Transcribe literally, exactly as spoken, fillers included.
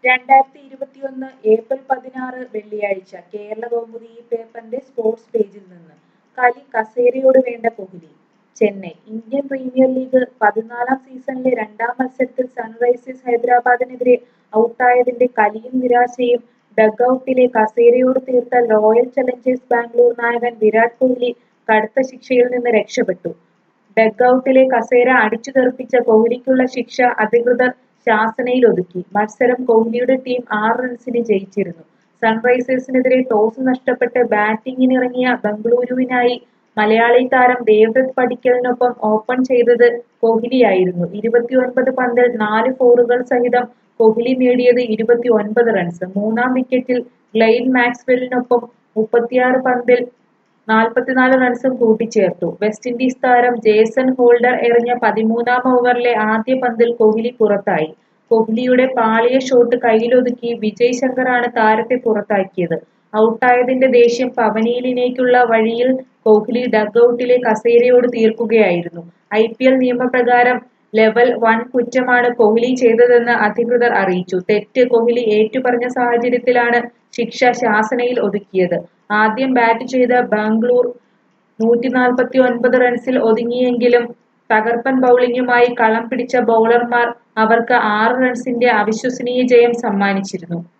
രണ്ടായിരത്തി ഇരുപത്തിയൊന്ന് ഏപ്രിൽ പതിനാറ് വെള്ളിയാഴ്ച കേരളകൗമുദി ഈ പേപ്പറിന്റെ സ്പോർട്സ് പേജിൽ നിന്ന് കളി കസേരയോട് വേണ്ട Kohli. Chennai Indian Premier League പതിനാലാം സീസണിലെ രണ്ടാം മത്സരത്തിൽ സൺറൈസേഴ്സ് ഹൈദരാബാദിനെതിരെ ഔട്ടായതിന്റെ കലിയും നിരാശയും ഡഗ്ഔട്ടിലെ കസേരയോട് തീർത്ത റോയൽ ചലഞ്ചേഴ്സ് ബാംഗ്ലൂർ നായകൻ വിരാട് കോഹ്ലി കടുത്ത ശിക്ഷയിൽ നിന്ന് രക്ഷപ്പെട്ടു. ഡഗ്ഔട്ടിലെ കസേര അടിച്ചു തെറിപ്പിച്ച കോഹ്ലിക്കുള്ള ശിക്ഷ അധികൃതർ ശാസനയിൽ ഒതുക്കി. മത്സരം കോഹ്ലിയുടെ ടീം ആറ് റൺസിന് ജയിച്ചിരുന്നു. സൺറൈസേഴ്സിനെതിരെ ടോസ് നഷ്ടപ്പെട്ട് ബാറ്റിംഗിനിറങ്ങിയ ബംഗളൂരുവിനായി മലയാളി താരം ദേവ്ദത്ത് പടിക്കലിനൊപ്പം ഓപ്പൺ ചെയ്തത് കോഹ്ലിയായിരുന്നു. ഇരുപത്തിയൊൻപത് പന്തിൽ നാല് ഫോറുകൾ സഹിതം കോഹ്ലി നേടിയത് ഇരുപത്തിയൊൻപത് റൺസ്. മൂന്നാം വിക്കറ്റിൽ ഗ്ലെൻ മാക്സ്വെലിനൊപ്പം മുപ്പത്തിയാറ് പന്തിൽ നാൽപ്പത്തിനാല് റൺസും കൂട്ടിച്ചേർത്തു. വെസ്റ്റ് ഇൻഡീസ് താരം ജേസൺ ഹോൾഡർ എറിഞ്ഞ പതിമൂന്നാം ഓവറിലെ ആദ്യ പന്തിൽ കോഹ്ലി പുറത്തായി. കോഹ്ലിയുടെ പാളിയ ഷോട്ട് കൈയിലൊതുക്കി വിജയ് ശങ്കറാണ് താരത്തെ പുറത്താക്കിയത്. ഔട്ടായതിന്റെ ദേഷ്യം പവലിയനിലേക്കുള്ള വഴിയിൽ കോഹ്ലി ഡഗ്ഔട്ടിലെ കസേരയോട് തീർക്കുകയായിരുന്നു. ഐ പി എൽ നിയമപ്രകാരം ലെവൽ വൺ കുറ്റമാണ് കോഹ്ലി ചെയ്തതെന്ന് അധികൃതർ അറിയിച്ചു. തെറ്റ് കോഹ്ലി ഏറ്റുപറഞ്ഞ സാഹചര്യത്തിലാണ് ശിക്ഷ ശാസനയിൽ ഒതുക്കിയത്. ആദ്യം ബാറ്റ് ചെയ്ത ബാംഗ്ലൂർ നൂറ്റി നാൽപ്പത്തി ഒൻപത് റൺസിൽ ഒതുങ്ങിയെങ്കിലും തകർപ്പൻ ബൗളിംഗുമായി കളം പിടിച്ച ബൗളർമാർ അവർക്ക് ആറ് റൺസിന്റെ അവിശ്വസനീയ ജയം സമ്മാനിച്ചിരുന്നു.